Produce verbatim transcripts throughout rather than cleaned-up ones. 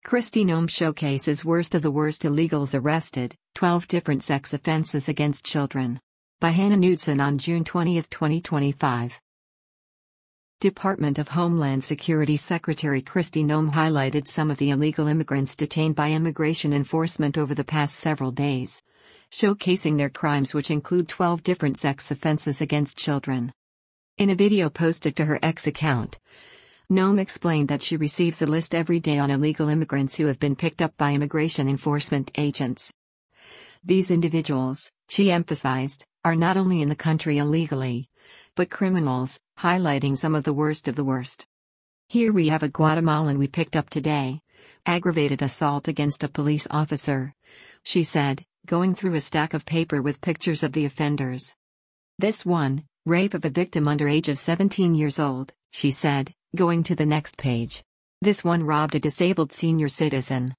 Kristi Noem showcases worst of the worst illegals arrested, twelve different sex offenses against children. By Hannah Knudsen on June twentieth, twenty twenty-five. Department of Homeland Security Secretary Kristi Noem highlighted some of the illegal immigrants detained by immigration enforcement over the past several days, showcasing their crimes, which include twelve different sex offenses against children. In a video posted to her X account, Noem explained that she receives a list every day on illegal immigrants who have been picked up by immigration enforcement agents. These individuals, she emphasized, are not only in the country illegally, but criminals, highlighting some of the worst of the worst. Here we have a Guatemalan we picked up today. Aggravated assault against a police officer, she said, going through a stack of paper with pictures of the offenders. This one, rape of a victim under age of seventeen years old, she said, going to the next page. This one robbed a disabled senior citizen.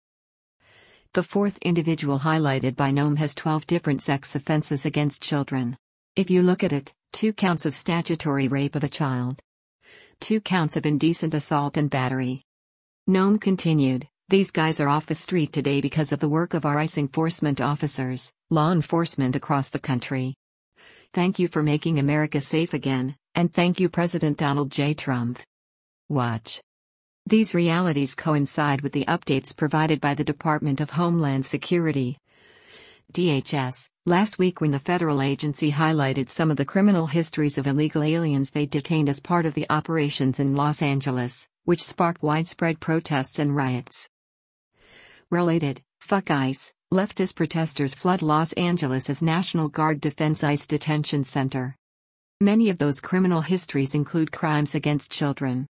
The fourth individual highlighted by Noem has twelve different sex offenses against children. If you look at it, two counts of statutory rape of a child, two counts of indecent assault and battery. Noem continued, these guys are off the street today because of the work of our ICE enforcement officers, law enforcement across the country. Thank you for making America safe again, and thank you President Donald J. Trump. Watch. These realities coincide with the updates provided by the Department of Homeland Security, D H S, last week when the federal agency highlighted some of the criminal histories of illegal aliens they detained as part of the operations in Los Angeles, which sparked widespread protests and riots. Related, fuck ICE, leftist protesters flood Los Angeles as National Guard defends ICE detention center. Many of those criminal histories include crimes against children.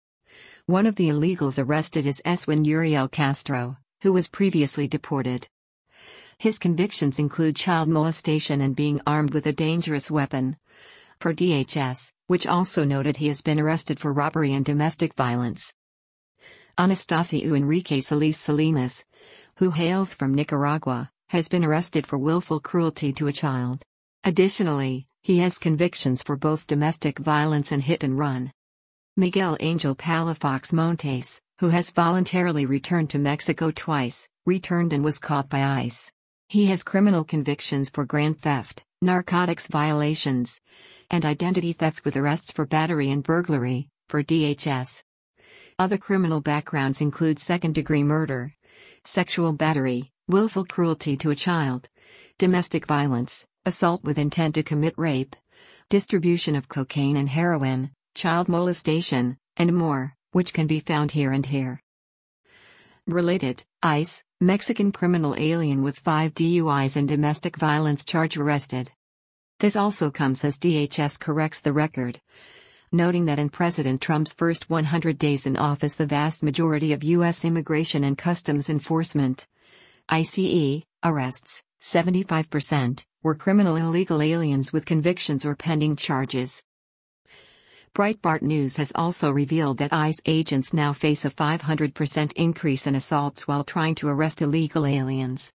One of the illegals arrested is Eswin Uriel Castro, who was previously deported. His convictions include child molestation and being armed with a dangerous weapon. For D H S, which also noted he has been arrested for robbery and domestic violence. Anastasio Enrique Solis Salinas, who hails from Nicaragua, has been arrested for willful cruelty to a child. Additionally, he has convictions for both domestic violence and hit and run. Miguel Angel Palafox Montes, who has voluntarily returned to Mexico twice, returned and was caught by ICE. He has criminal convictions for grand theft, narcotics violations, and identity theft with arrests for battery and burglary, for D H S. Other criminal backgrounds include second-degree murder, sexual battery, willful cruelty to a child, domestic violence, assault with intent to commit rape, distribution of cocaine and heroin, child molestation, and more, which can be found here and here. Related, ICE, Mexican criminal alien with five D U Is and domestic violence charge arrested. This also comes as D H S corrects the record, noting that in President Trump's first one hundred days in office the vast majority of U S Immigration and Customs Enforcement I C E arrests, seventy-five percent, were criminal illegal aliens with convictions or pending charges. Breitbart News has also revealed that ICE agents now face a five hundred percent increase in assaults while trying to arrest illegal aliens.